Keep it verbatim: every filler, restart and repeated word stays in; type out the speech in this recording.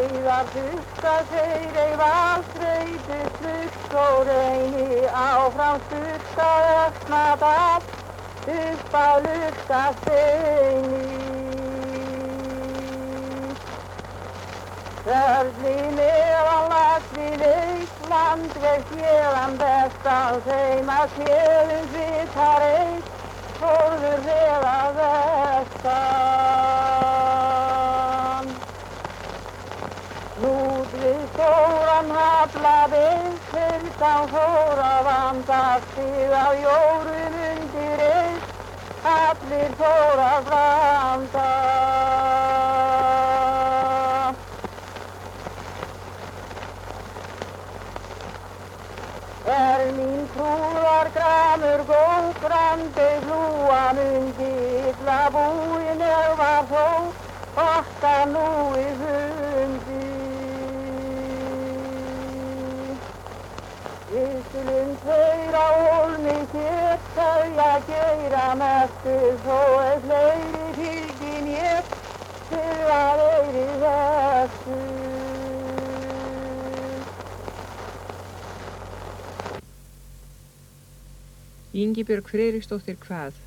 heiðar þurft að þeir ei valstreitu slutt og reyni áfram sturt að öfna dal upp að luktasteini. Sörlin eðan lagt við eitt landveg héðan best að þeim að klefum svitar eitt Þórður þeirra vestan. Nút við stóran haflabeint, heilsan Þóra vandast sig af jórum undir eitt, allir Þóra franda. Er mín trúðar gramur góð, grandi flúan undir illa búin er var þó, okkar nú í hundi. Vissulum tveir á hólmi hér, þau að gera mestur, þó er fleiri fylgin ég, til að eiri vestur. Ingibjörg Friðriksdóttir Hvað?